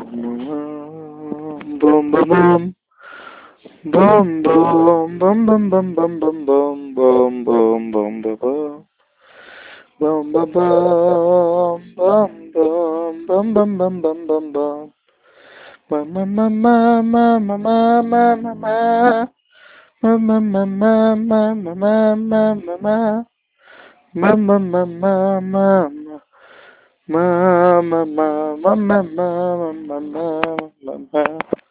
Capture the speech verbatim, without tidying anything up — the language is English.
Boom boom boom. Boom boom boom boom boom boom boom boom boom boom boom boom boom. Boom boom boom boom boom boom boom boom boom boom boom. Ma ma ma ma ma ma ma ma ma ma. Ma ma ma ma ma ma ma ma ma ma. Ma ma ma ma ma ma. Ma ma ma ma ma ma ma ma ma ma.